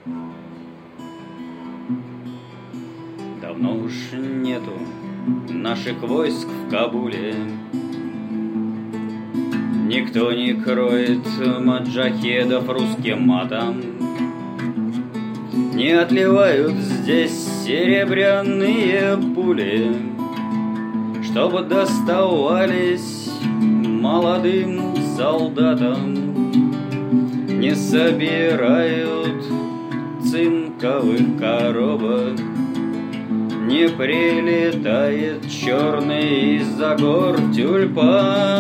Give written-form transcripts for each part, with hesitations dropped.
Давно уж нету наших войск в Кабуле. Никто не кроет маджахедов русским матом. Не отливают здесь серебряные пули, чтобы доставались молодым солдатам. Не собирают цинковых коробок, не прилетает черный из-за гор тюльпан.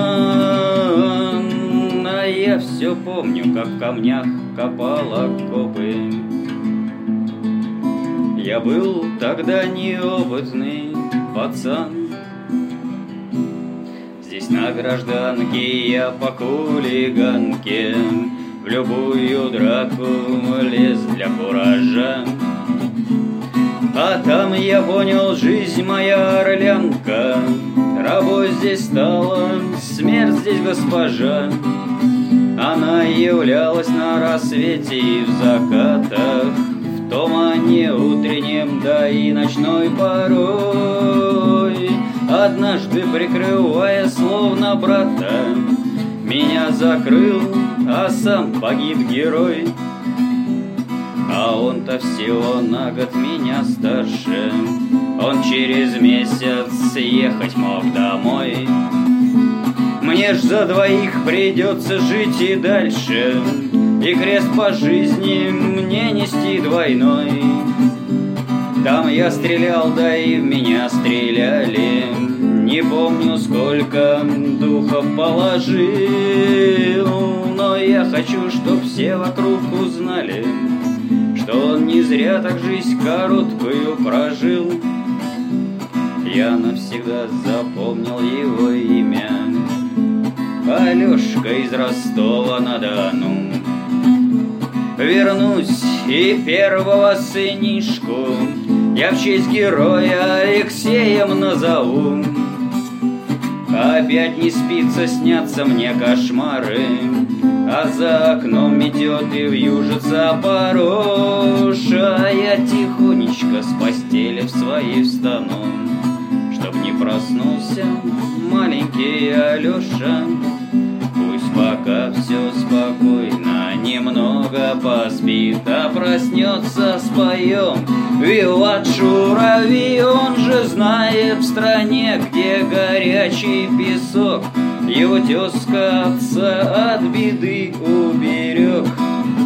А я все помню, как в камнях копал окопы. Я был тогда неопытный пацан. Здесь на гражданке я по хулиганке в любую драку лез для куража. А там я понял, жизнь моя орлянка, рабой здесь стала, смерть здесь госпожа. Она являлась на рассвете и в закатах, в тумане утреннем, да и ночной порой. Однажды, прикрывая словно брата, меня закрыл, а сам погиб герой. А он-то всего на год меня старше, он через месяц ехать мог домой. Мне ж за двоих придется жить и дальше, и крест по жизни мне нести двойной. Там я стрелял, да и в меня стреляли, не помню, сколько духов положил. Но я хочу, чтоб все вокруг узнали, что он не зря так жизнь короткую прожил. Я навсегда запомнил его имя, Алешка из Ростова-на-Дону. Вернусь и первого сынишку я в честь героя Алексеем назову. Опять не спится, снятся мне кошмары, а за окном метет и вьюжится пороша. Я тихонечко с постели в своей встану, чтоб не проснулся маленький Алеша. Пусть пока все спокойно, немного поспит, а проснется, споем виват шурави. Он же знает, в стране, где горячий песок, его тезка отца от беды уберег.